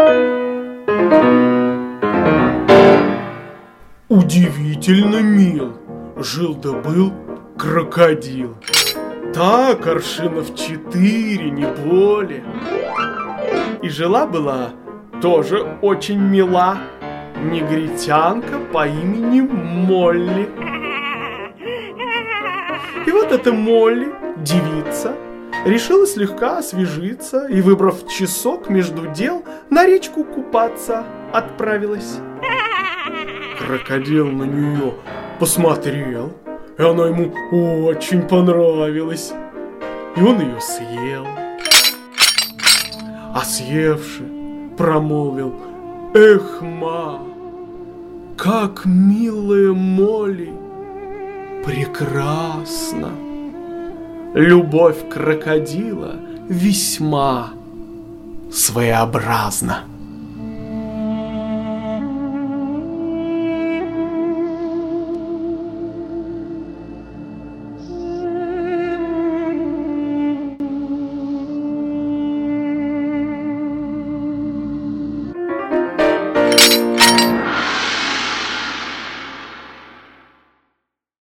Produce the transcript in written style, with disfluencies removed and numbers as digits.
Удивительно мил жил-да был крокодил. Так, аршинов 4, не более. И жила-была тоже очень мила негритянка по имени Молли. И вот эта Молли, девица, решила слегка освежиться и, выбрав часок между дел, на речку купаться отправилась. Крокодил на нее посмотрел, и она ему очень понравилась. И он ее съел. А съевши, промолвил: «Эх, ма, как милая Молли прекрасна! Любовь крокодила весьма своеобразна».